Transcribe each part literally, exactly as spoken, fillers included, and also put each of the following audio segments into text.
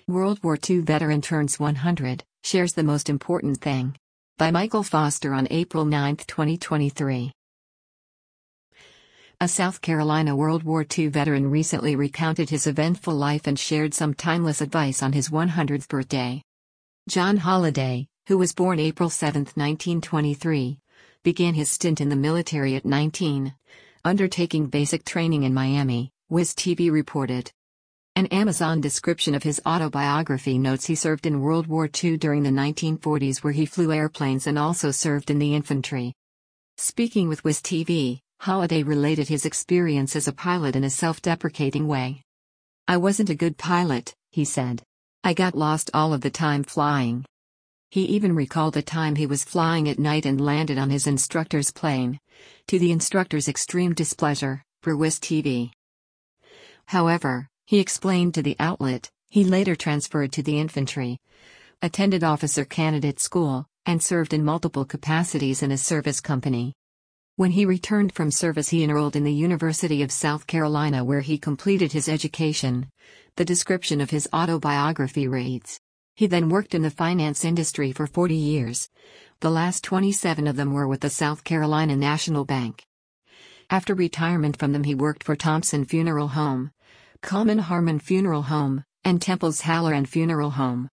World War Two veteran turns one hundred, shares the most important thing. By Michael Foster on April ninth, twenty twenty-three. A South Carolina World War Two veteran recently recounted his eventful life and shared some timeless advice on his one hundredth birthday. John Holliday, who was born April seventh, nineteen twenty-three, began his stint in the military at nineteen, undertaking basic training in Miami, Wiz T V reported. An Amazon description of his autobiography notes he served in World War Two during the nineteen forties, where he flew airplanes and also served in the infantry. Speaking with Wiz T V, Holliday related his experience as a pilot in a self-deprecating way. "I wasn't a good pilot," he said. "I got lost all of the time flying." He even recalled a time he was flying at night and landed on his instructor's plane, to the instructor's extreme displeasure, for Wiz T V. However, he explained to the outlet, he later transferred to the infantry, attended officer candidate school, and served in multiple capacities in a service company. When he returned from service, he enrolled in the University of South Carolina, where he completed his education. The description of his autobiography reads, "He then worked in the finance industry for forty years. The last twenty-seven of them were with the South Carolina National Bank. After retirement from them, he worked for Thompson Funeral Home, Coleman Harmon Funeral Home, and Temple's Halloran Funeral Home."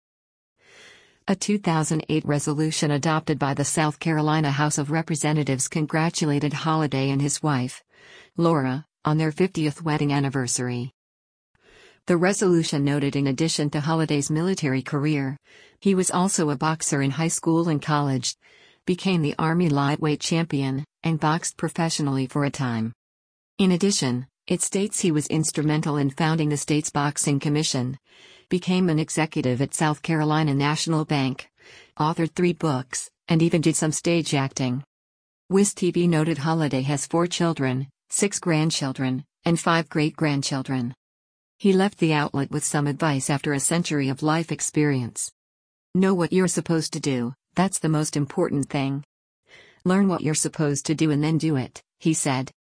A two thousand eight resolution adopted by the South Carolina House of Representatives congratulated Holliday and his wife, Laura, on their fiftieth wedding anniversary. The resolution noted, in addition to Holliday's military career, he was also a boxer in high school and college, became the Army lightweight champion, and boxed professionally for a time. In addition, it states he was instrumental in founding the state's boxing commission, became an executive at South Carolina National Bank, authored three books, and even did some stage acting. Wiz T V noted Holliday has four children, six grandchildren, and five great-grandchildren. He left the outlet with some advice after a century of life experience. "Know what you're supposed to do, that's the most important thing. Learn what you're supposed to do and then do it," he said.